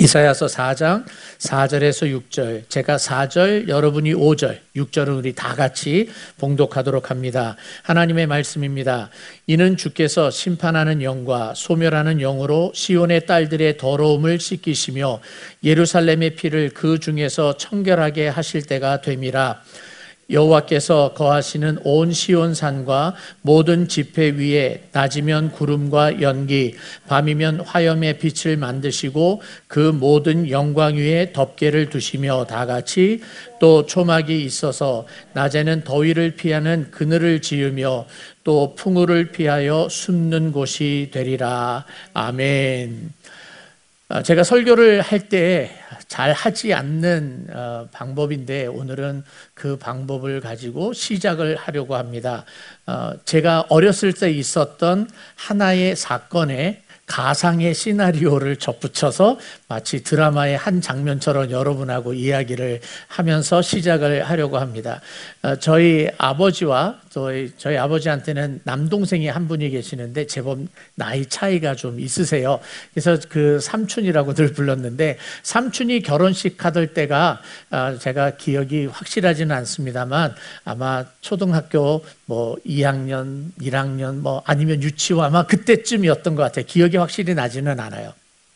이사야서 4장 4절에서 6절, 제가 4절, 여러분이 5절, 6절은 우리 다 같이 봉독하도록 합니다. 하나님의 말씀입니다. 이는 주께서 심판하는 영과 소멸하는 영으로 시온의 딸들의 더러움을 씻기시며 예루살렘의 피를 그 중에서 청결하게 하실 때가 됨이라. 여호와께서 거하시는 온 시온산과 모든 지폐 위에 낮이면 구름과 연기, 밤이면 화염의 빛을 만드시고 그 모든 영광 위에 덮개를 두시며, 다 같이 또 초막이 있어서 낮에는 더위를 피하는 그늘을 지으며 또 풍우를 피하여 숨는 곳이 되리라. 아멘. 제가 설교를 할 때 잘 하지 않는 방법인데 오늘은 그 방법을 가지고 시작을 하려고 합니다. 제가 어렸을 때 있었던 하나의 사건에 가상의 시나리오를 접붙여서 마치 드라마의 한 장면처럼 여러분하고 이야기를 하면서 시작을 하려고 합니다. 저희 아버지와 저희 아버지한테는 남동생이 한 분이 계시는데 제법 나이 차이가 좀 있으세요. 그래서 그 삼촌이라고 늘 불렀는데, 삼촌이 결혼식 하던 때가 제가 기억이 확실하지는 않습니다만 아마 초등학교 2학년, 1학년 아니면 유치원 아마 그때쯤이었던 것 같아요. 기억이 확실히 나지는 않아요.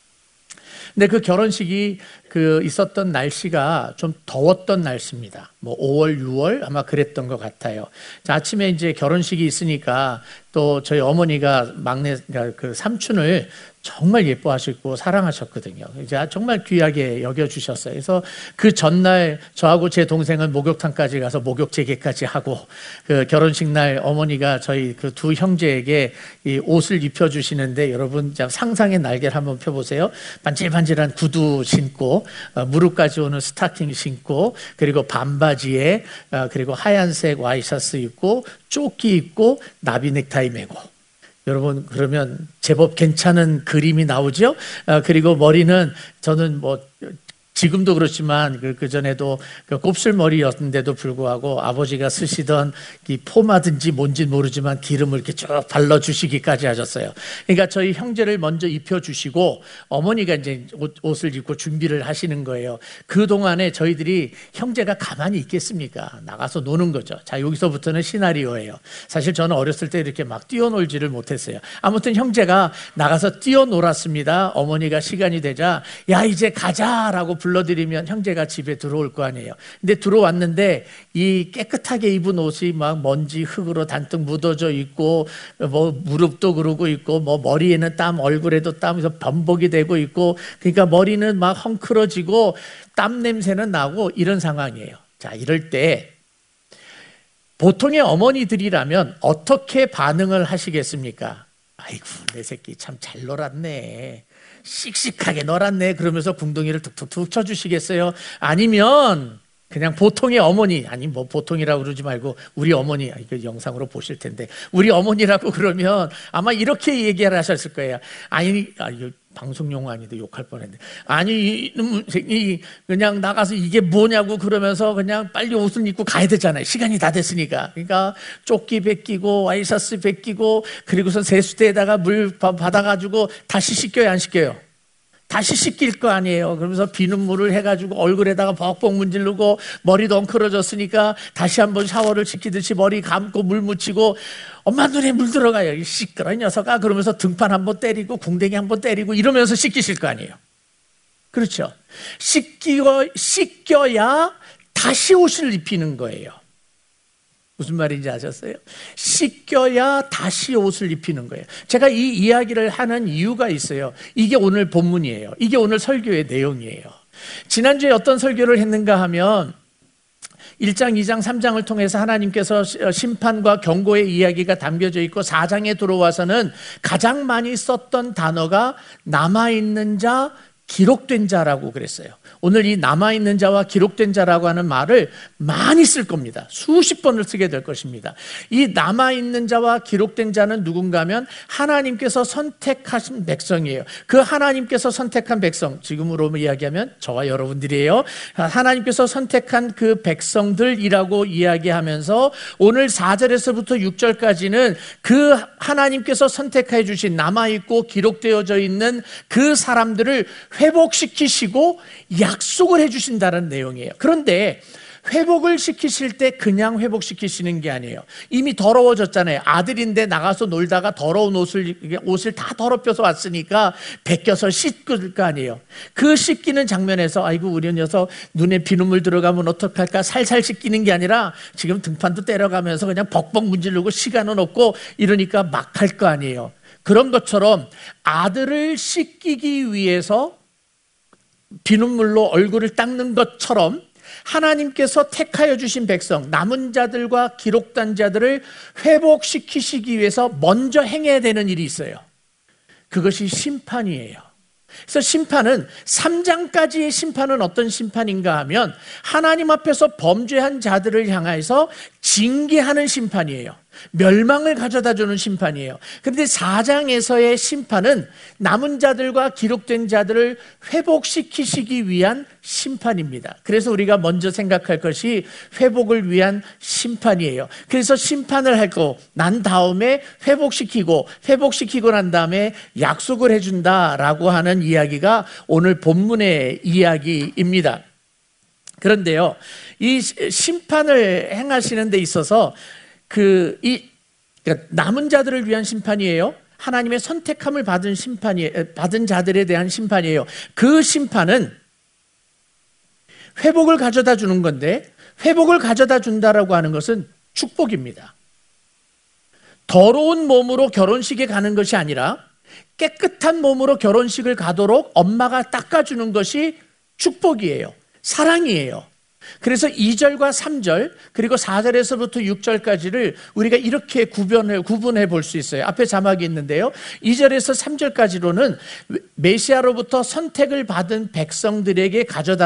근데 그 결혼식이 있었던 날씨가 좀 더웠던 날씨입니다. 5월, 6월 아마 그랬던 것 같아요. 자, 아침에 이제 결혼식이 있으니까 또 저희 어머니가 막내 그 삼촌을 정말 예뻐하시고 사랑하셨거든요. 이제 정말 귀하게 여겨주셨어요. 그래서 그 전날 저하고 제 동생은 목욕탕까지 가서 목욕 재개까지 하고, 그 결혼식 날 어머니가 저희 그 두 형제에게 이 옷을 입혀주시는데, 여러분 상상의 날개를 한번 펴보세요. 반질반질한 구두 신고, 무릎까지 오는 스타킹 신고, 그리고 반바지에 그리고 하얀색 와이셔츠 입고 조끼 입고 나비 넥타이 매고, 여러분 그러면 제법 괜찮은 그림이 나오죠. 그리고 머리는 저는 지금도 그렇지만 그 전에도 곱슬머리였는데도 불구하고 아버지가 쓰시던 이 포마든지 뭔지 모르지만 기름을 이렇게 쭉 발라주시기까지 하셨어요. 그러니까 저희 형제를 먼저 입혀주시고 어머니가 이제 옷을 입고 준비를 하시는 거예요. 그 동안에 저희들이 형제가 가만히 있겠습니까? 나가서 노는 거죠. 자, 여기서부터는 시나리오예요. 사실 저는 어렸을 때 이렇게 막 뛰어놀지를 못했어요. 아무튼 형제가 나가서 뛰어놀았습니다. 어머니가 시간이 되자 야, 이제 가자라고 불러드리면 형제가 집에 들어올 거 아니에요. 근데 들어왔는데 이 깨끗하게 입은 옷이 막 먼지 흙으로 단뜩 묻어져 있고, 무릎도 그러고 있고, 머리에는 땀, 얼굴에도 땀에서 범벅이 되고 있고, 그러니까 머리는 막 헝클어지고 땀 냄새는 나고 이런 상황이에요. 자, 이럴 때 보통의 어머니들이라면 어떻게 반응을 하시겠습니까? 아이고, 내 새끼 참 잘 놀았네, 씩씩하게 놀았네, 그러면서 궁둥이를 툭툭툭 쳐주시겠어요? 아니면 그냥 보통의 어머니, 아니 보통이라고 그러지 말고 우리 어머니, 이거 영상으로 보실 텐데 우리 어머니라고 그러면 아마 이렇게 얘기를 하셨을 거예요. 이거 방송 용어 아닌데 욕할 뻔했는데, 아니 이놈이 그냥 나가서 이게 뭐냐고 그러면서 그냥 빨리 옷을 입고 가야 되잖아요. 시간이 다 됐으니까. 그러니까 조끼 벗기고 와이셔츠 벗기고 그리고서 세수대에다가 물 받아가지고 다시 씻겨요, 안 씻겨요? 다시 씻길 거 아니에요. 그러면서 비눗물을 해가지고 얼굴에다가 벅벅 문지르고 머리도 엉클어졌으니까 다시 한번 샤워를 시키듯이 머리 감고 물 묻히고, 엄마 눈에 물 들어가요, 이 시끄러운 녀석아, 그러면서 등판 한번 때리고 궁뎅이 한번 때리고 이러면서 씻기실 거 아니에요. 그렇죠? 씻겨야 다시 옷을 입히는 거예요. 무슨 말인지 아셨어요? 씻겨야 다시 옷을 입히는 거예요. 제가 이 이야기를 하는 이유가 있어요. 이게 오늘 본문이에요. 이게 오늘 설교의 내용이에요. 지난주에 어떤 설교를 했는가 하면 1장, 2장, 3장을 통해서 하나님께서 심판과 경고의 이야기가 담겨져 있고, 4장에 들어와서는 가장 많이 썼던 단어가 남아있는 자, 기록된 자라고 그랬어요. 오늘 이 남아있는 자와 기록된 자라고 하는 말을 많이 쓸 겁니다. 수십 번을 쓰게 될 것입니다. 이 남아있는 자와 기록된 자는 누군가 하면 하나님께서 선택하신 백성이에요. 그 하나님께서 선택한 백성, 지금으로 이야기하면 저와 여러분들이에요. 하나님께서 선택한 그 백성들이라고 이야기하면서 오늘 4절에서부터 6절까지는 그 하나님께서 선택해 주신 남아있고 기록되어져 있는 그 사람들을 회복시키시고 약속을 해주신다는 내용이에요. 그런데 회복을 시키실 때 그냥 회복시키시는 게 아니에요. 이미 더러워졌잖아요. 아들인데 나가서 놀다가 더러운 옷을 다 더럽혀서 왔으니까 벗겨서 씻을 거 아니에요. 그 씻기는 장면에서 아이고 우리 녀석 눈에 비눗물 들어가면 어떡할까 살살 씻기는 게 아니라 지금 등판도 때려가면서 그냥 벅벅 문지르고 시간은 없고 이러니까 막 할 거 아니에요. 그런 것처럼 아들을 씻기기 위해서 비눗물로 얼굴을 닦는 것처럼 하나님께서 택하여 주신 백성, 남은 자들과 기록된 자들을 회복시키시기 위해서 먼저 행해야 되는 일이 있어요. 그것이 심판이에요. 그래서 심판은 3장까지의 심판은 어떤 심판인가 하면 하나님 앞에서 범죄한 자들을 향해서 징계하는 심판이에요. 멸망을 가져다 주는 심판이에요. 그런데 4장에서의 심판은 남은 자들과 기록된 자들을 회복시키시기 위한 심판입니다. 그래서 우리가 먼저 생각할 것이 회복을 위한 심판이에요. 그래서 심판을 하고 난 다음에 회복시키고 난 다음에 약속을 해준다라고 하는 이야기가 오늘 본문의 이야기입니다. 그런데요, 이 심판을 행하시는 데 있어서 그러니까 남은 자들을 위한 심판이에요. 하나님의 선택함을 받은 자들에 대한 심판이에요. 그 심판은 회복을 가져다 주는 건데, 회복을 가져다 준다라고 하는 것은 축복입니다. 더러운 몸으로 결혼식에 가는 것이 아니라 깨끗한 몸으로 결혼식을 가도록 엄마가 닦아주는 것이 축복이에요. 사랑이에요. 그래서 2절과 3절 그리고 4절에서부터 6절까지를 우리가 이렇게 구분해 볼 수 있어요. 앞에 자막이 있는데요. 2절에서 3절까지로는 메시아로부터 선택을 받은 백성들에게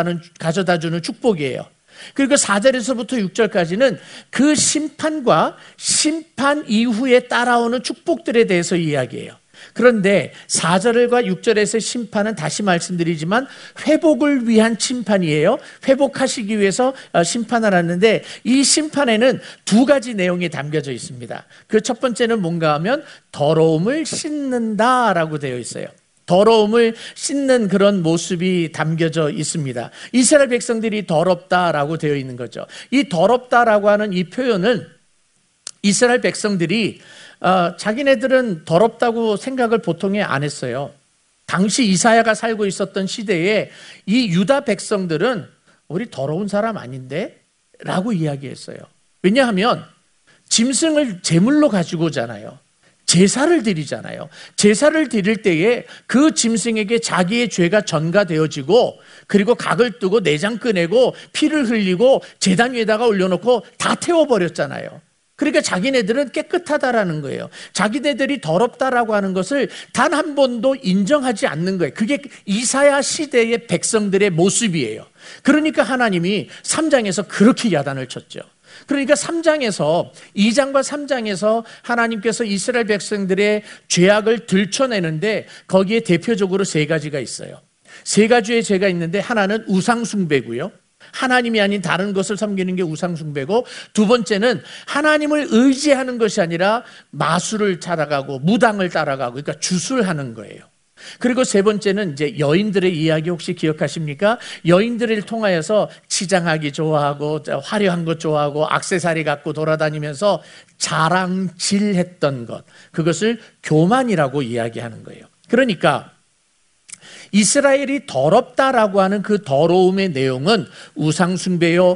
가져다주는 축복이에요. 그리고 4절에서부터 6절까지는 그 심판과 심판 이후에 따라오는 축복들에 대해서 이야기해요. 그런데 4절과 6절에서의 심판은 다시 말씀드리지만 회복을 위한 심판이에요. 회복하시기 위해서 심판을 하는데 이 심판에는 두 가지 내용이 담겨져 있습니다. 그 첫 번째는 뭔가 하면 더러움을 씻는다라고 되어 있어요. 더러움을 씻는 그런 모습이 담겨져 있습니다. 이스라엘 백성들이 더럽다라고 되어 있는 거죠. 이 더럽다라고 하는 이 표현은 이스라엘 백성들이 자기네들은 더럽다고 생각을 보통에 안 했어요. 당시 이사야가 살고 있었던 시대에 이 유다 백성들은 우리 더러운 사람 아닌데? 라고 이야기했어요. 왜냐하면 짐승을 제물로 가지고 오잖아요. 제사를 드리잖아요. 제사를 드릴 때에 그 짐승에게 자기의 죄가 전가되어지고 그리고 각을 뜨고 내장 꺼내고 피를 흘리고 제단 위에다가 올려놓고 다 태워버렸잖아요. 그러니까 자기네들은 깨끗하다라는 거예요. 자기네들이 더럽다라고 하는 것을 단 한 번도 인정하지 않는 거예요. 그게 이사야 시대의 백성들의 모습이에요. 그러니까 하나님이 3장에서 그렇게 야단을 쳤죠. 그러니까 3장에서 2장과 3장에서 하나님께서 이스라엘 백성들의 죄악을 들춰내는데 거기에 대표적으로 세 가지가 있어요. 세 가지의 죄가 있는데 하나는 우상 숭배고요. 하나님이 아닌 다른 것을 섬기는 게 우상 숭배고, 두 번째는 하나님을 의지하는 것이 아니라 마술을 따라가고 무당을 따라가고, 그러니까 주술하는 거예요. 그리고 세 번째는 이제 여인들의 이야기 혹시 기억하십니까? 여인들을 통하여서 치장하기 좋아하고 화려한 것 좋아하고 액세서리 갖고 돌아다니면서 자랑질했던 것, 그것을 교만이라고 이야기하는 거예요. 그러니까 이스라엘이 더럽다라고 하는 그 더러움의 내용은 우상숭배요,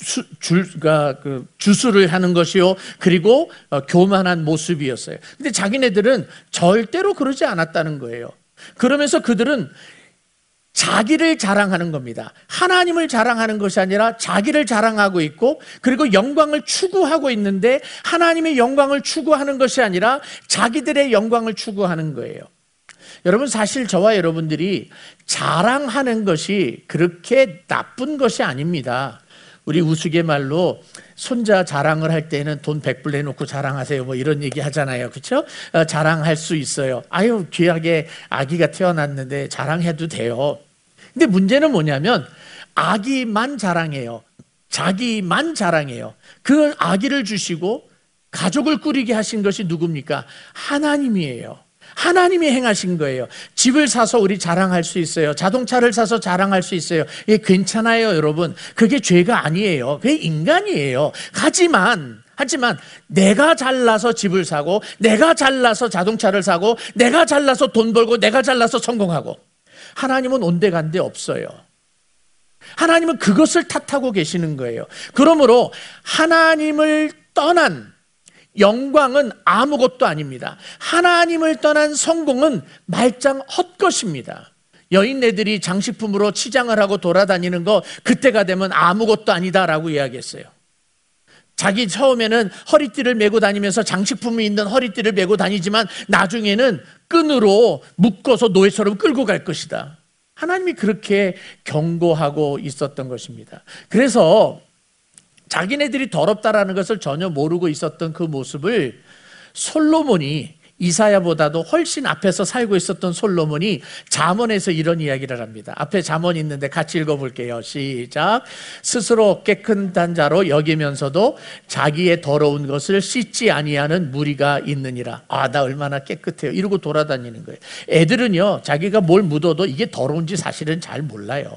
주술을 하는 것이요, 그리고 교만한 모습이었어요. 근데 자기네들은 절대로 그러지 않았다는 거예요. 그러면서 그들은 자기를 자랑하는 겁니다. 하나님을 자랑하는 것이 아니라 자기를 자랑하고 있고, 그리고 영광을 추구하고 있는데 하나님의 영광을 추구하는 것이 아니라 자기들의 영광을 추구하는 거예요. 여러분, 사실 저와 여러분들이 자랑하는 것이 그렇게 나쁜 것이 아닙니다. 우리 우스갯말로 손자 자랑을 할 때는 돈 100불 내놓고 자랑하세요, 뭐 이런 얘기 하잖아요. 그렇죠? 자랑할 수 있어요. 아유, 귀하게 아기가 태어났는데 자랑해도 돼요. 근데 문제는 뭐냐면 아기만 자랑해요. 자기만 자랑해요. 그 아기를 주시고 가족을 꾸리게 하신 것이 누굽니까? 하나님이에요. 하나님이 행하신 거예요. 집을 사서 우리 자랑할 수 있어요. 자동차를 사서 자랑할 수 있어요. 예, 괜찮아요, 여러분. 그게 죄가 아니에요. 그게 인간이에요. 하지만 내가 잘나서 집을 사고, 내가 잘나서 자동차를 사고, 내가 잘나서 돈 벌고, 내가 잘나서 성공하고, 하나님은 온데간데 없어요. 하나님은 그것을 탓하고 계시는 거예요. 그러므로 하나님을 떠난 영광은 아무것도 아닙니다. 하나님을 떠난 성공은 말짱 헛것입니다. 여인네들이 장식품으로 치장을 하고 돌아다니는 거 그때가 되면 아무것도 아니다라고 이야기했어요. 자기 처음에는 허리띠를 메고 다니면서 장식품이 있는 허리띠를 메고 다니지만 나중에는 끈으로 묶어서 노예처럼 끌고 갈 것이다. 하나님이 그렇게 경고하고 있었던 것입니다. 그래서 자기네들이 더럽다라는 것을 전혀 모르고 있었던 그 모습을 솔로몬이, 이사야보다도 훨씬 앞에서 살고 있었던 솔로몬이 잠언에서 이런 이야기를 합니다. 앞에 잠언이 있는데 같이 읽어볼게요. 시작. 스스로 깨끗한 자로 여기면서도 자기의 더러운 것을 씻지 아니하는 무리가 있느니라. 아, 나 얼마나 깨끗해요, 이러고 돌아다니는 거예요. 애들은요, 자기가 뭘 묻어도 이게 더러운지 사실은 잘 몰라요.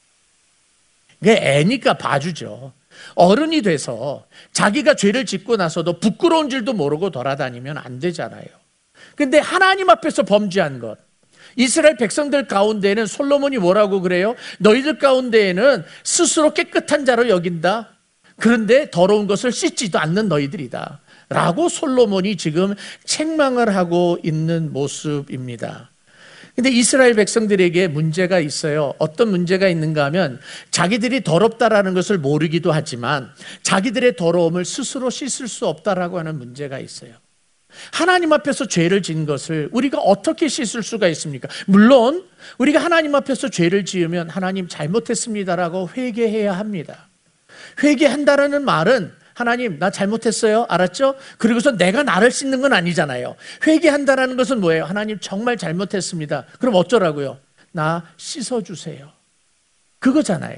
그게 애니까 봐주죠. 어른이 돼서 자기가 죄를 짓고 나서도 부끄러운 줄도 모르고 돌아다니면 안 되잖아요. 근데 하나님 앞에서 범죄한 것, 이스라엘 백성들 가운데에는 솔로몬이 뭐라고 그래요? 너희들 가운데에는 스스로 깨끗한 자로 여긴다. 그런데 더러운 것을 씻지도 않는 너희들이다 라고 솔로몬이 지금 책망을 하고 있는 모습입니다. 근데 이스라엘 백성들에게 문제가 있어요. 어떤 문제가 있는가 하면 자기들이 더럽다라는 것을 모르기도 하지만 자기들의 더러움을 스스로 씻을 수 없다라고 하는 문제가 있어요. 하나님 앞에서 죄를 지은 것을 우리가 어떻게 씻을 수가 있습니까? 물론 우리가 하나님 앞에서 죄를 지으면 하나님 잘못했습니다라고 회개해야 합니다. 회개한다라는 말은 하나님 나 잘못했어요, 알았죠? 그리고서 내가 나를 씻는 건 아니잖아요. 회개한다라는 것은 뭐예요? 하나님 정말 잘못했습니다. 그럼 어쩌라고요? 나 씻어주세요, 그거잖아요.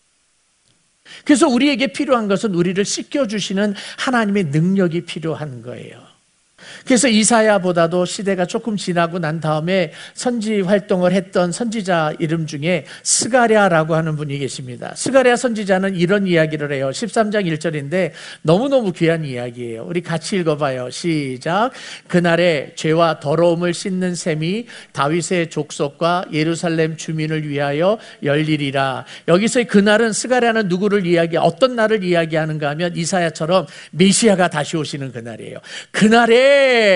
그래서 우리에게 필요한 것은 우리를 씻겨주시는 하나님의 능력이 필요한 거예요. 그래서 이사야보다도 시대가 조금 지나고 난 다음에 선지 활동을 했던 선지자 이름 중에 스가랴라고 하는 분이 계십니다. 스가랴 선지자는 이런 이야기를 해요. 13장 1절인데 너무너무 귀한 이야기예요. 우리 같이 읽어봐요. 시작. 그날에 죄와 더러움을 씻는 셈이 다윗의 족속과 예루살렘 주민을 위하여 열리리라. 여기서의 그날은, 스가랴는 누구를 어떤 날을 이야기하는가 하면 이사야처럼 메시아가 다시 오시는 그날이에요. 그날에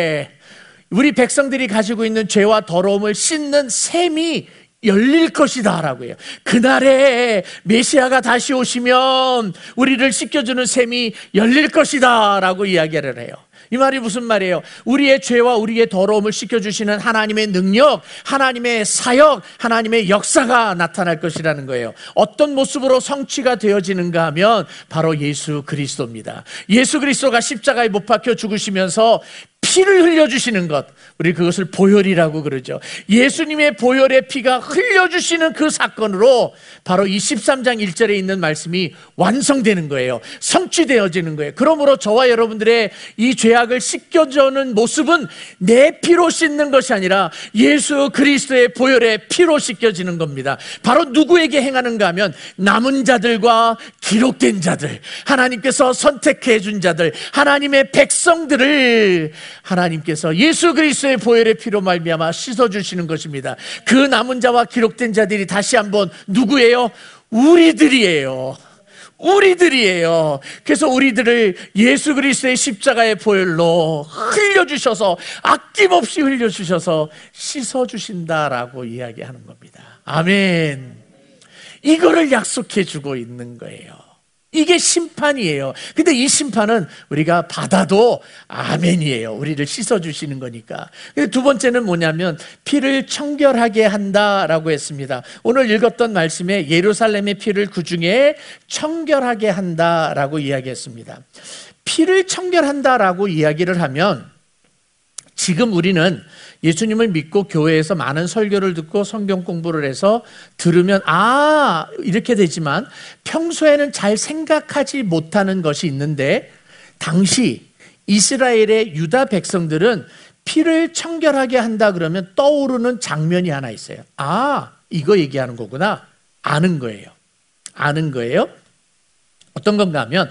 우리 백성들이 가지고 있는 죄와 더러움을 씻는 셈이 열릴 것이다 라고 해요. 그날에 메시아가 다시 오시면 우리를 씻겨주는 셈이 열릴 것이다 라고 이야기를 해요. 이 말이 무슨 말이에요? 우리의 죄와 우리의 더러움을 씻겨주시는 하나님의 능력, 하나님의 사역, 하나님의 역사가 나타날 것이라는 거예요. 어떤 모습으로 성취가 되어지는가 하면 바로 예수 그리스도입니다. 예수 그리스도가 십자가에 못 박혀 죽으시면서 피를 흘려주시는 것, 우리 그것을 보혈이라고 그러죠. 예수님의 보혈의 피가 흘려주시는 그 사건으로 바로 이 13장 1절에 있는 말씀이 완성되는 거예요. 성취되어지는 거예요. 그러므로 저와 여러분들의 이 죄악을 씻겨주는 모습은 내 피로 씻는 것이 아니라 예수 그리스도의 보혈의 피로 씻겨지는 겁니다. 바로 누구에게 행하는가 하면 남은 자들과 기록된 자들, 하나님께서 선택해 준 자들, 하나님의 백성들을 하나님께서 예수 그리스도의 보혈의 피로 말미암아 씻어주시는 것입니다. 그 남은 자와 기록된 자들이 다시 한번 누구예요? 우리들이에요. 우리들이에요. 그래서 우리들을 예수 그리스도의 십자가의 보혈로 흘려주셔서, 아낌없이 흘려주셔서 씻어주신다라고 이야기하는 겁니다. 아멘. 이거를 약속해 주고 있는 거예요. 이게 심판이에요. 근데 이 심판은 우리가 받아도 아멘이에요. 우리를 씻어주시는 거니까. 두 번째는 뭐냐면 피를 청결하게 한다라고 했습니다. 오늘 읽었던 말씀에 예루살렘의 피를 그 중에 청결하게 한다라고 이야기했습니다. 피를 청결한다라고 이야기를 하면 지금 우리는 예수님을 믿고 교회에서 많은 설교를 듣고 성경 공부를 해서 들으면 이렇게 되지만 평소에는 잘 생각하지 못하는 것이 있는데, 당시 이스라엘의 유다 백성들은 피를 청결하게 한다 그러면 떠오르는 장면이 하나 있어요. 아, 이거 얘기하는 거구나. 아는 거예요. 아는 거예요. 어떤 건가 하면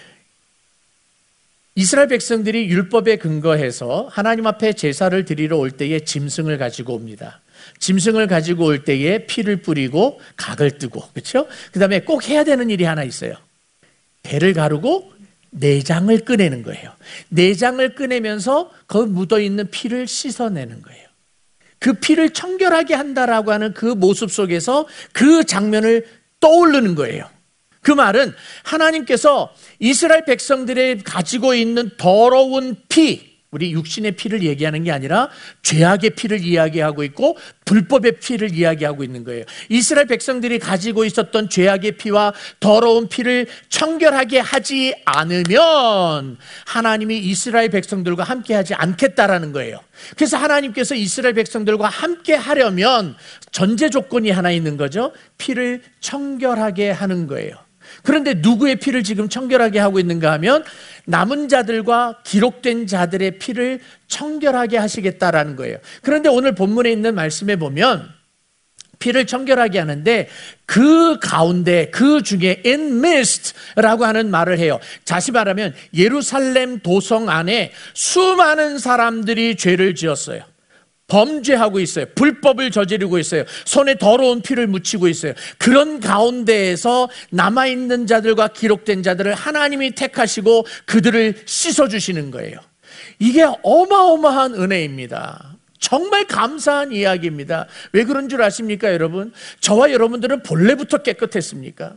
이스라엘 백성들이 율법에 근거해서 하나님 앞에 제사를 드리러 올 때에 짐승을 가지고 옵니다. 짐승을 가지고 올 때에 피를 뿌리고 각을 뜨고, 그렇죠? 그다음에 꼭 해야 되는 일이 하나 있어요. 배를 가르고 내장을 꺼내는 거예요. 내장을 꺼내면서 거기 묻어있는 피를 씻어내는 거예요. 그 피를 청결하게 한다라고 하는 그 모습 속에서 그 장면을 떠오르는 거예요. 그 말은 하나님께서 이스라엘 백성들이 가지고 있는 더러운 피, 우리 육신의 피를 얘기하는 게 아니라 죄악의 피를 이야기하고 있고 불법의 피를 이야기하고 있는 거예요. 이스라엘 백성들이 가지고 있었던 죄악의 피와 더러운 피를 청결하게 하지 않으면 하나님이 이스라엘 백성들과 함께 하지 않겠다라는 거예요. 그래서 하나님께서 이스라엘 백성들과 함께 하려면 전제 조건이 하나 있는 거죠. 피를 청결하게 하는 거예요. 그런데 누구의 피를 지금 청결하게 하고 있는가 하면 남은 자들과 기록된 자들의 피를 청결하게 하시겠다라는 거예요. 그런데 오늘 본문에 있는 말씀에 보면 피를 청결하게 하는데 그 가운데 그 중에 in midst라고 하는 말을 해요. 다시 말하면 예루살렘 도성 안에 수많은 사람들이 죄를 지었어요. 범죄하고 있어요. 불법을 저지르고 있어요. 손에 더러운 피를 묻히고 있어요. 그런 가운데에서 남아있는 자들과 기록된 자들을 하나님이 택하시고 그들을 씻어주시는 거예요. 이게 어마어마한 은혜입니다. 정말 감사한 이야기입니다. 왜 그런 줄 아십니까, 여러분? 저와 여러분들은 본래부터 깨끗했습니까?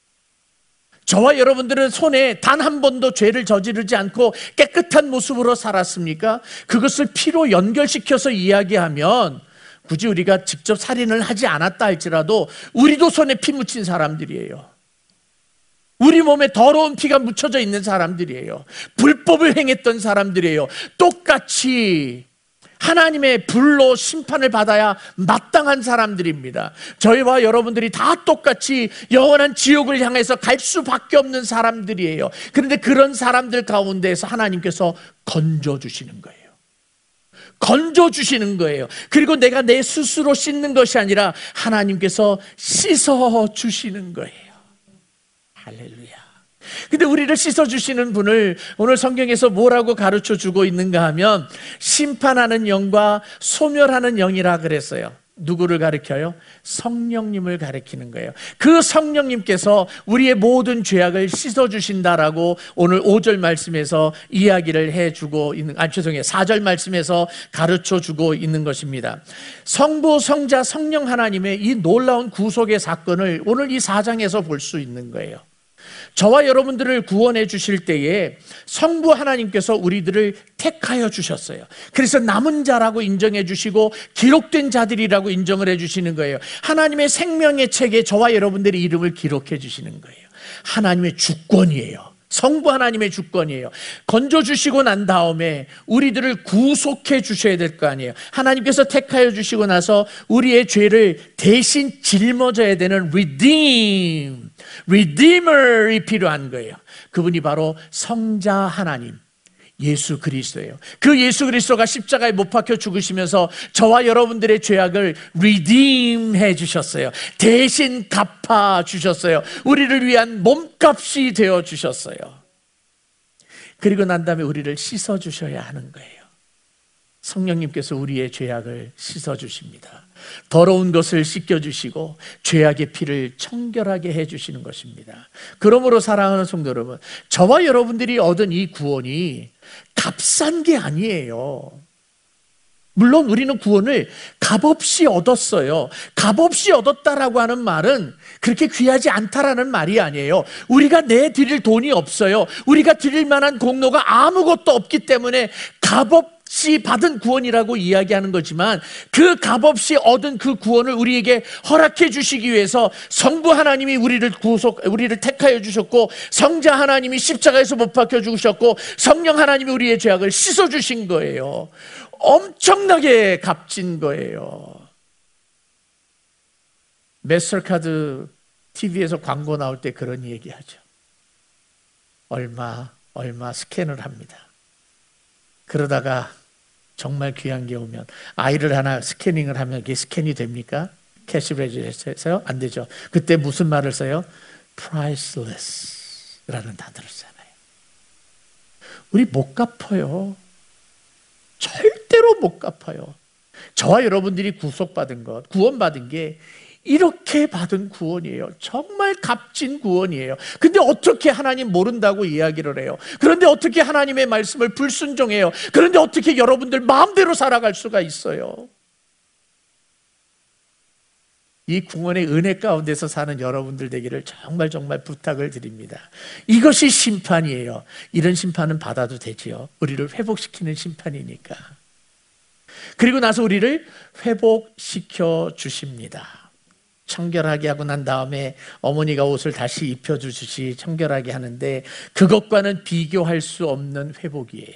저와 여러분들은 손에 단 한 번도 죄를 저지르지 않고 깨끗한 모습으로 살았습니까? 그것을 피로 연결시켜서 이야기하면 굳이 우리가 직접 살인을 하지 않았다 할지라도 우리도 손에 피 묻힌 사람들이에요. 우리 몸에 더러운 피가 묻혀져 있는 사람들이에요. 불법을 행했던 사람들이에요. 똑같이 하나님의 불로 심판을 받아야 마땅한 사람들입니다. 저희와 여러분들이 다 똑같이 영원한 지옥을 향해서 갈 수밖에 없는 사람들이에요. 그런데 그런 사람들 가운데에서 하나님께서 건져주시는 거예요. 건져주시는 거예요. 그리고 내가 내 스스로 씻는 것이 아니라 하나님께서 씻어주시는 거예요. 할렐루야. 근데 우리를 씻어주시는 분을 오늘 성경에서 뭐라고 가르쳐 주고 있는가 하면 심판하는 영과 소멸하는 영이라 그랬어요. 누구를 가리켜요? 성령님을 가리키는 거예요. 그 성령님께서 우리의 모든 죄악을 씻어주신다라고 오늘 5절 말씀에서 이야기를 해주고 있는, 4절 말씀에서 가르쳐 주고 있는 것입니다. 성부, 성자, 성령 하나님의 이 놀라운 구속의 사건을 오늘 이 4장에서 볼 수 있는 거예요. 저와 여러분들을 구원해 주실 때에 성부 하나님께서 우리들을 택하여 주셨어요. 그래서 남은 자라고 인정해 주시고 기록된 자들이라고 인정을 해 주시는 거예요. 하나님의 생명의 책에 저와 여러분들의 이름을 기록해 주시는 거예요. 하나님의 주권이에요. 성부 하나님의 주권이에요. 건져주시고 난 다음에 우리들을 구속해 주셔야 될 거 아니에요. 하나님께서 택하여 주시고 나서 우리의 죄를 대신 짊어져야 되는 Redeemer이 필요한 거예요. 그분이 바로 성자 하나님 예수 그리스도예요. 그 예수 그리스도가 십자가에 못 박혀 죽으시면서 저와 여러분들의 죄악을 redeem해 주셨어요. 대신 갚아 주셨어요. 우리를 위한 몸값이 되어 주셨어요. 그리고 난 다음에 우리를 씻어 주셔야 하는 거예요. 성령님께서 우리의 죄악을 씻어 주십니다. 더러운 것을 씻겨 주시고 죄악의 피를 청결하게 해 주시는 것입니다. 그러므로 사랑하는 성도 여러분, 저와 여러분들이 얻은 이 구원이 값싼 게 아니에요. 물론 우리는 구원을 값없이 얻었어요. 값없이 얻었다라고 하는 말은 그렇게 귀하지 않다라는 말이 아니에요. 우리가 내드릴 돈이 없어요. 우리가 드릴 만한 공로가 아무것도 없기 때문에 값없이 받은 구원이라고 이야기하는 거지만 그 값없이 얻은 그 구원을 우리에게 허락해 주시기 위해서 성부 하나님이 우리를 택하여 주셨고, 성자 하나님이 십자가에서 못 박혀 죽으셨고, 성령 하나님이 우리의 죄악을 씻어 주신 거예요. 엄청나게 값진 거예요. 마스터카드 TV에서 광고 나올 때 그런 얘기하죠. 얼마 스캔을 합니다. 그러다가 정말 귀한 게 오면 아이를 하나 스캐닝을 하면 이게 스캔이 됩니까? 캐시브레지에서요? 안 되죠. 그때 무슨 말을 써요? priceless라는 단어를 쓰잖아요. 우리 못 갚아요. 절대로 못 갚아요. 저와 여러분들이 구속받은 것, 구원받은 게 이렇게 받은 구원이에요. 정말 값진 구원이에요. 근데 어떻게 하나님 모른다고 이야기를 해요? 그런데 어떻게 하나님의 말씀을 불순종해요? 그런데 어떻게 여러분들 마음대로 살아갈 수가 있어요? 이 구원의 은혜 가운데서 사는 여러분들 되기를 정말 부탁을 드립니다. 이것이 심판이에요. 이런 심판은 받아도 되지요. 우리를 회복시키는 심판이니까. 그리고 나서 우리를 회복시켜 주십니다. 청결하게 하고 난 다음에 어머니가 옷을 다시 입혀주듯이 청결하게 하는데 그것과는 비교할 수 없는 회복이에요.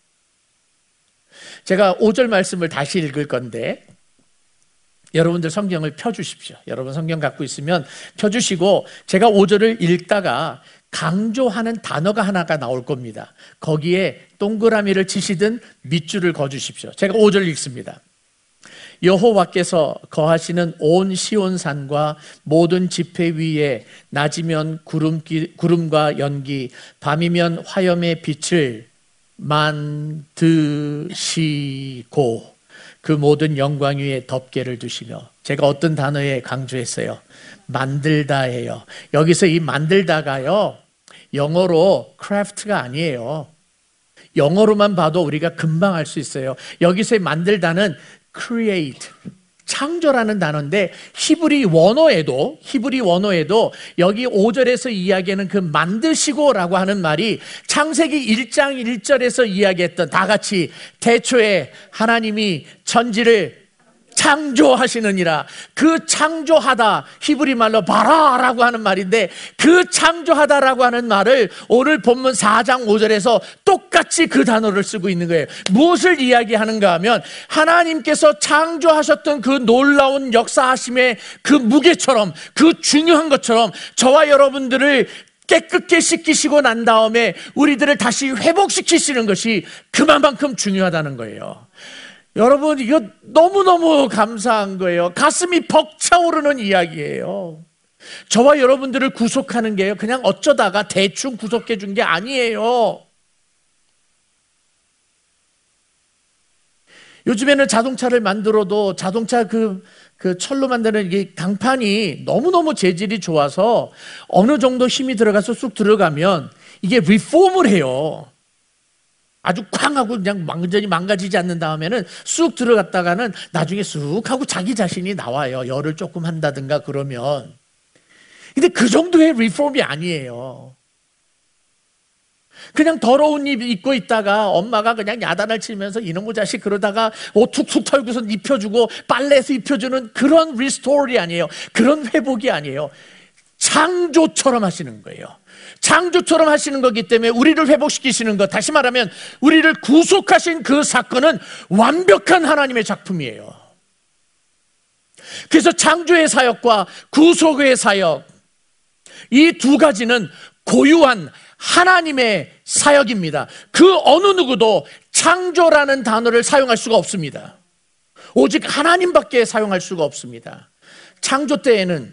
제가 5절 말씀을 다시 읽을 건데 여러분들 성경을 펴주십시오. 여러분 성경 갖고 있으면 펴주시고 제가 5절을 읽다가 강조하는 단어가 하나가 나올 겁니다. 거기에 동그라미를 치시든 밑줄을 그어주십시오. 제가 5절 읽습니다. 여호와께서 거하시는 온 시온산과 모든 지폐 위에 낮이면 구름과 연기, 밤이면 화염의 빛을 만드시고 그 모든 영광 위에 덮개를 두시며, 제가 어떤 단어에 강조했어요? 만들다예요. 여기서 이 만들다가요, 영어로 craft가 아니에요. 영어로만 봐도 우리가 금방 알 수 있어요. 여기서의 만들다는 create, 창조라는 단어인데 히브리 원어에도 여기 5절에서 이야기하는 그 만드시고라고 하는 말이 창세기 1장 1절에서 이야기했던 다 같이 태초에 하나님이 천지를 창조하시느니라. 그 창조하다, 히브리 말로 바라라고 하는 말인데 그 창조하다라고 하는 말을 오늘 본문 4장 5절에서 똑같이 그 단어를 쓰고 있는 거예요. 무엇을 이야기하는가 하면 하나님께서 창조하셨던 그 놀라운 역사하심의 그 무게처럼, 그 중요한 것처럼 저와 여러분들을 깨끗게 씻기시고 난 다음에 우리들을 다시 회복시키시는 것이 그만큼 중요하다는 거예요. 여러분, 이거 너무너무 감사한 거예요. 가슴이 벅차오르는 이야기예요. 저와 여러분들을 구속하는 게요, 그냥 어쩌다가 대충 구속해 준 게 아니에요. 요즘에는 자동차를 만들어도 자동차 그 철로 만드는 이 강판이 너무너무 재질이 좋아서 어느 정도 힘이 들어가서 쑥 들어가면 이게 리폼을 해요. 아주 쾅 하고 그냥 완전히 망가지지 않는 다음에는 쑥 들어갔다가는 나중에 쑥 하고 자기 자신이 나와요. 열을 조금 한다든가 그러면. 근데 그 정도의 리폼이 아니에요. 그냥 더러운 입 입고 있다가 엄마가 그냥 야단을 치면서 이놈의 자식 그러다가 옷 툭툭 털고서 입혀주고 빨래해서 입혀주는 그런 리스토어리 아니에요. 그런 회복이 아니에요. 창조처럼 하시는 거예요. 창조처럼 하시는 거기 때문에 우리를 회복시키시는 것, 다시 말하면 우리를 구속하신 그 사건은 완벽한 하나님의 작품이에요. 그래서 창조의 사역과 구속의 사역, 이 두 가지는 고유한 하나님의 사역입니다. 그 어느 누구도 창조라는 단어를 사용할 수가 없습니다. 오직 하나님밖에 사용할 수가 없습니다. 창조 때에는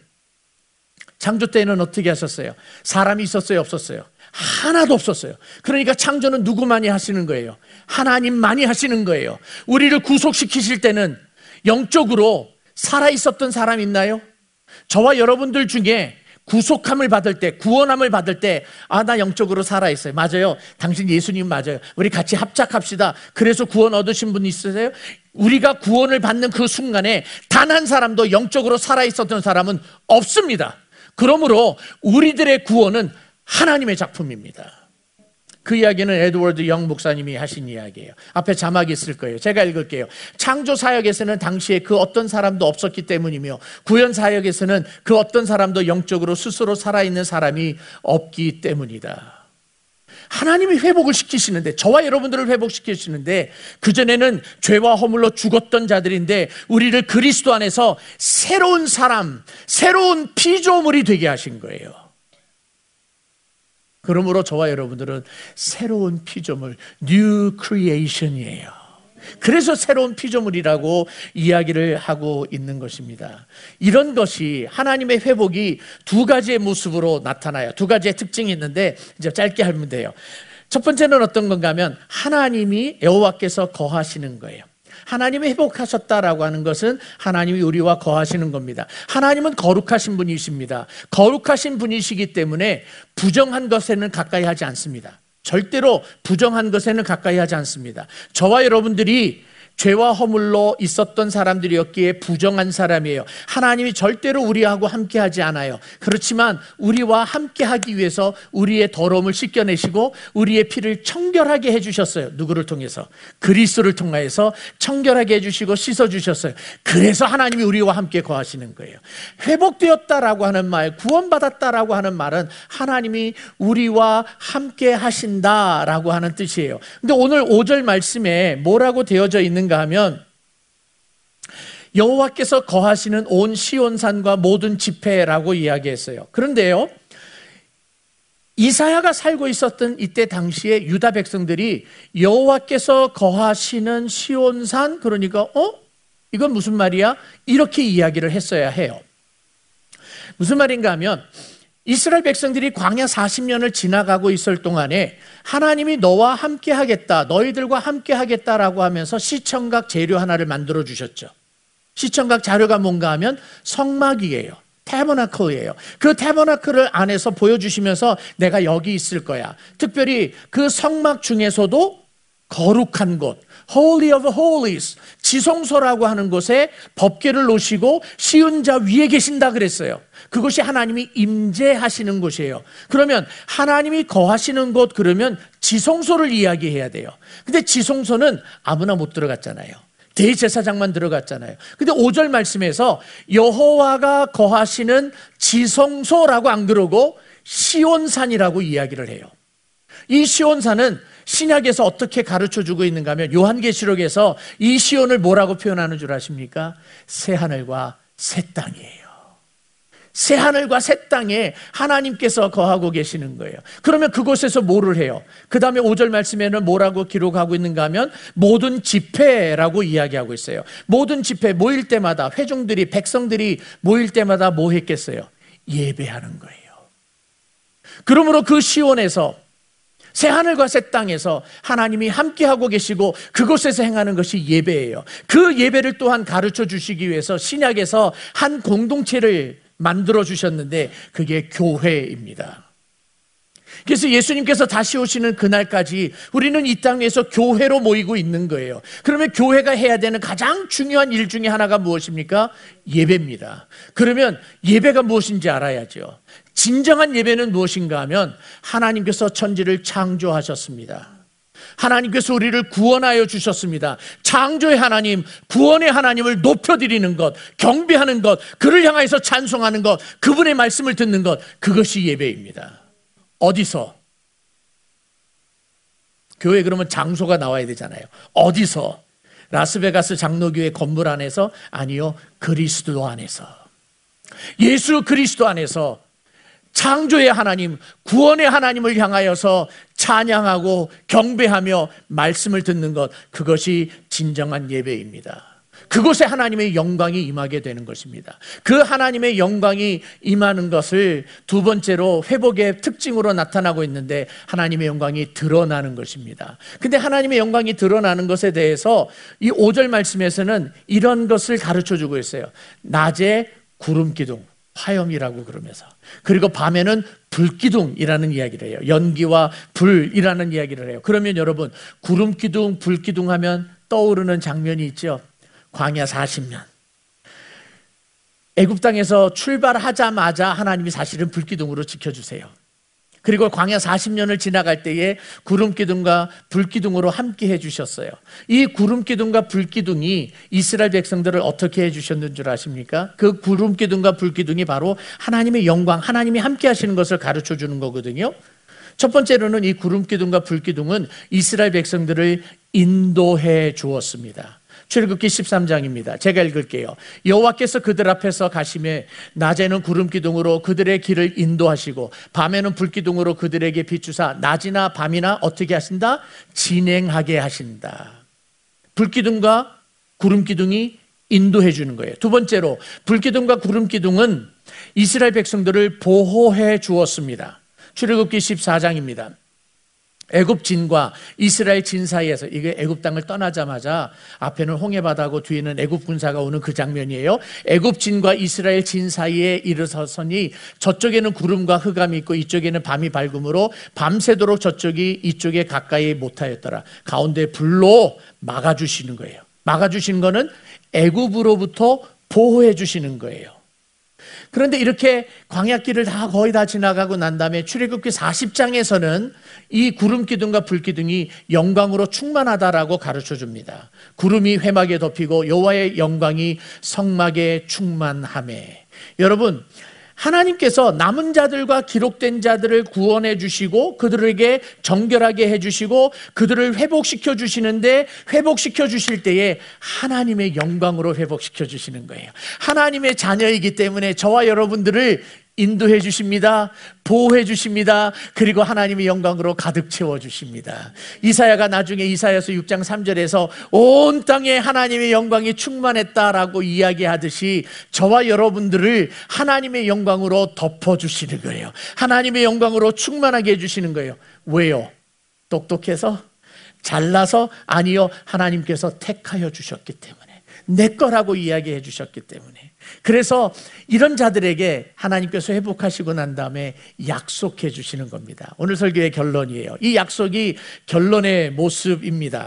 어떻게 하셨어요? 사람이 있었어요, 없었어요? 하나도 없었어요. 그러니까 창조는 누구만이 하시는 거예요? 하나님만이 하시는 거예요. 우리를 구속시키실 때는 영적으로 살아있었던 사람 있나요? 저와 여러분들 중에 구속함을 받을 때, 구원함을 받을 때, 나 영적으로 살아있어요. 맞아요. 당신 예수님 맞아요. 우리 같이 합작합시다. 그래서 구원 얻으신 분 있으세요? 우리가 구원을 받는 그 순간에 단 한 사람도 영적으로 살아있었던 사람은 없습니다. 그러므로 우리들의 구원은 하나님의 작품입니다. 그 이야기는 에드워드 영 목사님이 하신 이야기예요. 앞에 자막이 있을 거예요. 제가 읽을게요. 창조 사역에서는 당시에 그 어떤 사람도 없었기 때문이며 구원 사역에서는 그 어떤 사람도 영적으로 스스로 살아있는 사람이 없기 때문이다. 하나님이 회복을 시키시는데, 저와 여러분들을 회복시키시는데, 그전에는 죄와 허물로 죽었던 자들인데 우리를 그리스도 안에서 새로운 사람, 새로운 피조물이 되게 하신 거예요. 그러므로 저와 여러분들은 새로운 피조물, New Creation이에요. 그래서 새로운 피조물이라고 이야기를 하고 있는 것입니다. 이런 것이 하나님의 회복이 두 가지의 모습으로 나타나요. 두 가지의 특징이 있는데 이제 짧게 하면 돼요. 첫 번째는 어떤 건가 하면 하나님이 여호와께서 거하시는 거예요. 하나님이 회복하셨다라고 하는 것은 하나님이 우리와 거하시는 겁니다. 하나님은 거룩하신 분이십니다. 거룩하신 분이시기 때문에 부정한 것에는 가까이 하지 않습니다. 절대로 부정한 것에는 가까이 하지 않습니다. 저와 여러분들이 죄와 허물로 있었던 사람들이었기에 부정한 사람이에요. 하나님이 절대로 우리하고 함께하지 않아요. 그렇지만 우리와 함께하기 위해서 우리의 더러움을 씻겨내시고 우리의 피를 청결하게 해주셨어요. 누구를 통해서? 그리스도를 통하여서 청결하게 해주시고 씻어주셨어요. 그래서 하나님이 우리와 함께 거하시는 거예요. 회복되었다라고 하는 말, 구원받았다라고 하는 말은 하나님이 우리와 함께 하신다라고 하는 뜻이에요. 근데 오늘 5절 말씀에 뭐라고 되어져 있는가 하면 여호와께서 거하시는 온 시온산과 모든 지폐라고 이야기했어요. 그런데요, 이사야가 살고 있었던 이때 당시에 유다 백성들이 여호와께서 거하시는 시온산, 그러니까 이건 무슨 말이야? 이렇게 이야기를 했어야 해요. 무슨 말인가 하면 이스라엘 백성들이 광야 40년을 지나가고 있을 동안에 하나님이 너와 함께 하겠다, 너희들과 함께 하겠다라고 하면서 시청각 재료 하나를 만들어 주셨죠. 시청각 자료가 뭔가 하면 성막이에요. 태버나클이에요. 그 태버나클을 안에서 보여주시면서 내가 여기 있을 거야. 특별히 그 성막 중에서도 거룩한 곳, Holy of Holies, 지성소라고 하는 곳에 법궤를 놓으시고 시은 자 위에 계신다 그랬어요. 그것이 하나님이 임재하시는 곳이에요. 그러면 하나님이 거하시는 곳, 그러면 지성소를 이야기해야 돼요. 근데 지성소는 아무나 못 들어갔잖아요. 대제사장만 들어갔잖아요. 근데 5절 말씀에서 여호와가 거하시는 지성소라고 안 그러고 시온산이라고 이야기를 해요. 이 시온산은 신약에서 어떻게 가르쳐주고 있는가 하면 요한계시록에서 이 시온을 뭐라고 표현하는 줄 아십니까? 새하늘과 새 땅이에요. 새하늘과 새 땅에 하나님께서 거하고 계시는 거예요. 그러면 그곳에서 뭐를 해요? 그 다음에 5절 말씀에는 뭐라고 기록하고 있는가 하면 모든 집회라고 이야기하고 있어요. 모든 집회, 모일 때마다 회중들이, 백성들이 모일 때마다 뭐 했겠어요? 예배하는 거예요. 그러므로 그 시온에서, 새하늘과 새 땅에서 하나님이 함께하고 계시고 그곳에서 행하는 것이 예배예요. 그 예배를 또한 가르쳐 주시기 위해서 신약에서 한 공동체를 만들어 주셨는데 그게 교회입니다. 그래서 예수님께서 다시 오시는 그날까지 우리는 이 땅에서 교회로 모이고 있는 거예요. 그러면 교회가 해야 되는 가장 중요한 일 중에 하나가 무엇입니까? 예배입니다. 그러면 예배가 무엇인지 알아야죠. 진정한 예배는 무엇인가 하면 하나님께서 천지를 창조하셨습니다. 하나님께서 우리를 구원하여 주셨습니다. 창조의 하나님, 구원의 하나님을 높여드리는 것, 경배하는 것, 그를 향해서 찬송하는 것, 그분의 말씀을 듣는 것, 그것이 예배입니다. 어디서? 교회 그러면 장소가 나와야 되잖아요. 어디서? 라스베가스 장로교회 건물 안에서? 아니요, 그리스도 안에서. 예수 그리스도 안에서 창조의 하나님, 구원의 하나님을 향하여서 찬양하고 경배하며 말씀을 듣는 것, 그것이 진정한 예배입니다. 그곳에 하나님의 영광이 임하게 되는 것입니다. 그 하나님의 영광이 임하는 것을 두 번째로 회복의 특징으로 나타나고 있는데 하나님의 영광이 드러나는 것입니다. 근데 하나님의 영광이 드러나는 것에 대해서 이 5절 말씀에서는 이런 것을 가르쳐주고 있어요. 낮에 구름기둥, 화염이라고 그러면서, 그리고 밤에는 불기둥이라는 이야기를 해요. 연기와 불이라는 이야기를 해요. 그러면 여러분, 구름기둥, 불기둥 하면 떠오르는 장면이 있죠. 광야 40년. 애굽 땅에서 출발하자마자 하나님이 사실은 불기둥으로 지켜주세요. 그리고 광야 40년을 지나갈 때에 구름기둥과 불기둥으로 함께 해주셨어요. 이 구름기둥과 불기둥이 이스라엘 백성들을 어떻게 해주셨는 줄 아십니까? 그 구름기둥과 불기둥이 바로 하나님의 영광, 하나님이 함께 하시는 것을 가르쳐 주는 거거든요. 첫 번째로는 이 구름기둥과 불기둥은 이스라엘 백성들을 인도해 주었습니다. 출애굽기 13장입니다. 제가 읽을게요. 여호와께서 그들 앞에서 가시매 낮에는 구름기둥으로 그들의 길을 인도하시고 밤에는 불기둥으로 그들에게 비추사 낮이나 밤이나 어떻게 하신다? 진행하게 하신다. 불기둥과 구름기둥이 인도해 주는 거예요. 두 번째로 불기둥과 구름기둥은 이스라엘 백성들을 보호해 주었습니다. 출애굽기 14장입니다. 애굽 진과 이스라엘 진 사이에서, 이게 애굽 땅을 떠나자마자 앞에는 홍해바다고 뒤에는 애굽 군사가 오는 그 장면이에요. 애굽 진과 이스라엘 진 사이에 이르서서니 저쪽에는 구름과 흑암이 있고 이쪽에는 밤이 밝음으로 밤새도록 저쪽이 이쪽에 가까이 못하였더라. 가운데 불로 막아주시는 거예요. 막아주시는 거는 애굽으로부터 보호해 주시는 거예요. 그런데 이렇게 광야길을 다 거의 다 지나가고 난 다음에 출애굽기 40장에서는 이 구름기둥과 불기둥이 영광으로 충만하다라고 가르쳐 줍니다. 구름이 회막에 덮이고 여호와의 영광이 성막에 충만하매. 여러분, 하나님께서 남은 자들과 기록된 자들을 구원해 주시고 그들에게 정결하게 해 주시고 그들을 회복시켜 주시는데, 회복시켜 주실 때에 하나님의 영광으로 회복시켜 주시는 거예요. 하나님의 자녀이기 때문에 저와 여러분들을 인도해 주십니다. 보호해 주십니다. 그리고 하나님의 영광으로 가득 채워 주십니다. 이사야가 나중에 이사야서 6장 3절에서 온 땅에 하나님의 영광이 충만했다라고 이야기하듯이 저와 여러분들을 하나님의 영광으로 덮어 주시는 거예요. 하나님의 영광으로 충만하게 해 주시는 거예요. 왜요? 똑똑해서? 잘나서? 아니요. 하나님께서 택하여 주셨기 때문에, 내 거라고 이야기해 주셨기 때문에. 그래서 이런 자들에게 하나님께서 회복하시고 난 다음에 약속해 주시는 겁니다. 오늘 설교의 결론이에요. 이 약속이 결론의 모습입니다.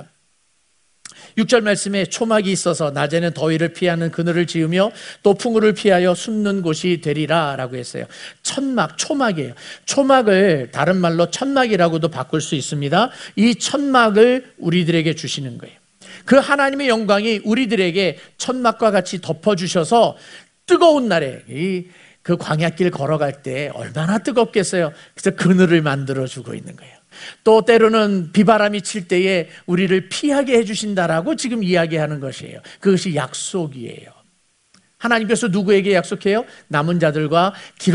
6절 말씀에 초막이 있어서 낮에는 더위를 피하는 그늘을 지으며 또 풍우를 피하여 숨는 곳이 되리라 라고 했어요. 천막, 초막이에요. 초막을 다른 말로 천막이라고도 바꿀 수 있습니다. 이 천막을 우리들에게 주시는 거예요. 그 하나님의 영광이 우리들에게 천막과 같이 덮어주셔서 뜨거운 날에 그 광야길 걸어갈 때 얼마나 뜨겁겠어요. 그래서 그늘을 만들어주고 있는 거예요. 또 때로는 비바람이 칠 때에 우리를 피하게 해주신다라고 지금 이야기하는 것이에요. 그것이 약속이에요. 하나님께서 누구에게 약속해요? 남은 자들과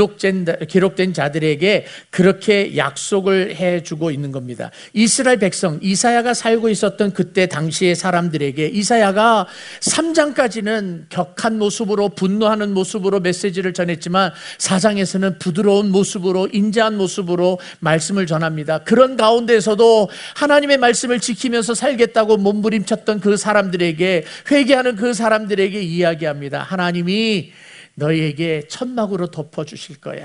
기록된 자들에게 그렇게 약속을 해주고 있는 겁니다. 이스라엘 백성, 이사야가 살고 있었던 그때 당시의 사람들에게 이사야가 3장까지는 격한 모습으로, 분노하는 모습으로 메시지를 전했지만 4장에서는 부드러운 모습으로, 인자한 모습으로 말씀을 전합니다. 그런 가운데서도 하나님의 말씀을 지키면서 살겠다고 몸부림쳤던 그 사람들에게, 회개하는 그 사람들에게 이야기합니다. 하나님이 너희에게 천막으로 덮어주실 거야.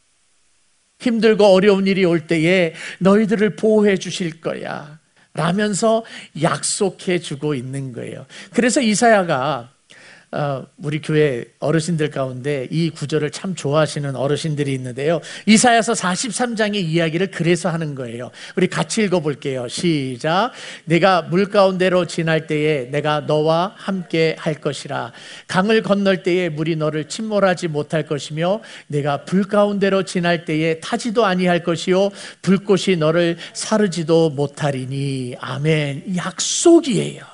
힘들고 어려운 일이 올 때에 너희들을 보호해 주실 거야 라면서 약속해 주고 있는 거예요. 그래서 이사야가 우리 교회 어르신들 가운데 이 구절을 참 좋아하시는 어르신들이 있는데요. 이사야서 43장의 이야기를 그래서 하는 거예요. 우리 같이 읽어볼게요. 시작. 내가 물 가운데로 지날 때에 내가 너와 함께 할 것이라. 강을 건널 때에 물이 너를 침몰하지 못할 것이며 내가 불 가운데로 지날 때에 타지도 아니할 것이요 불꽃이 너를 사르지도 못하리니. 아멘. 약속이에요.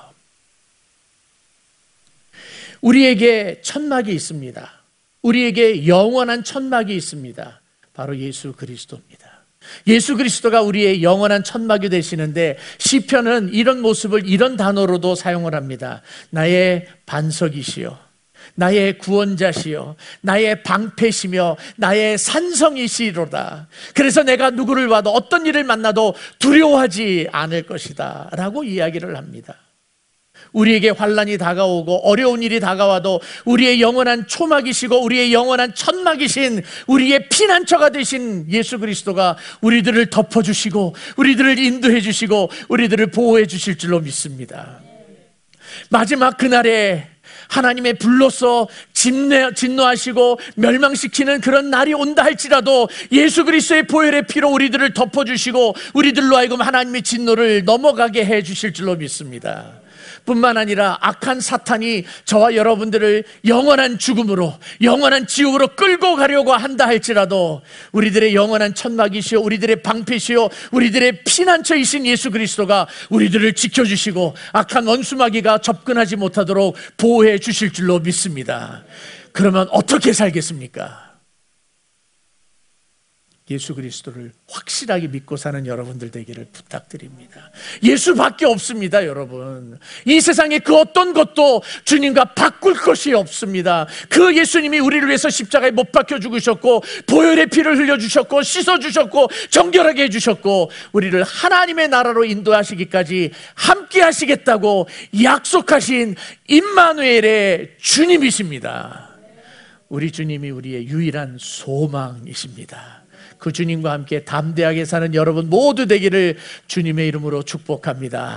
우리에게 천막이 있습니다. 우리에게 영원한 천막이 있습니다. 바로 예수 그리스도입니다. 예수 그리스도가 우리의 영원한 천막이 되시는데 시편은 이런 모습을 이런 단어로도 사용을 합니다. 나의 반석이시여, 나의 구원자시여, 나의 방패시며 나의 산성이시로다. 그래서 내가 누구를 봐도 어떤 일을 만나도 두려워하지 않을 것이다 라고 이야기를 합니다. 우리에게 환난이 다가오고 어려운 일이 다가와도 우리의 영원한 초막이시고 우리의 영원한 천막이신, 우리의 피난처가 되신 예수 그리스도가 우리들을 덮어주시고 우리들을 인도해 주시고 우리들을 보호해 주실 줄로 믿습니다. 마지막 그날에 하나님의 불로서 진노하시고 멸망시키는 그런 날이 온다 할지라도 예수 그리스도의 보혈의 피로 우리들을 덮어주시고 우리들로 하여금 하나님의 진노를 넘어가게 해 주실 줄로 믿습니다. 뿐만 아니라 악한 사탄이 저와 여러분들을 영원한 죽음으로, 영원한 지옥으로 끌고 가려고 한다 할지라도 우리들의 영원한 천막이시오, 우리들의 방패시오, 우리들의 피난처이신 예수 그리스도가 우리들을 지켜주시고 악한 원수마귀가 접근하지 못하도록 보호해 주실 줄로 믿습니다. 그러면 어떻게 살겠습니까? 예수 그리스도를 확실하게 믿고 사는 여러분들 되기를 부탁드립니다. 예수밖에 없습니다, 여러분. 이 세상에 그 어떤 것도 주님과 바꿀 것이 없습니다. 그 예수님이 우리를 위해서 십자가에 못 박혀 죽으셨고 보혈의 피를 흘려주셨고 씻어주셨고 정결하게 해주셨고 우리를 하나님의 나라로 인도하시기까지 함께 하시겠다고 약속하신 임마누엘의 주님이십니다. 우리 주님이 우리의 유일한 소망이십니다. 그 주님과 함께 담대하게 사는 여러분 모두 되기를 주님의 이름으로 축복합니다.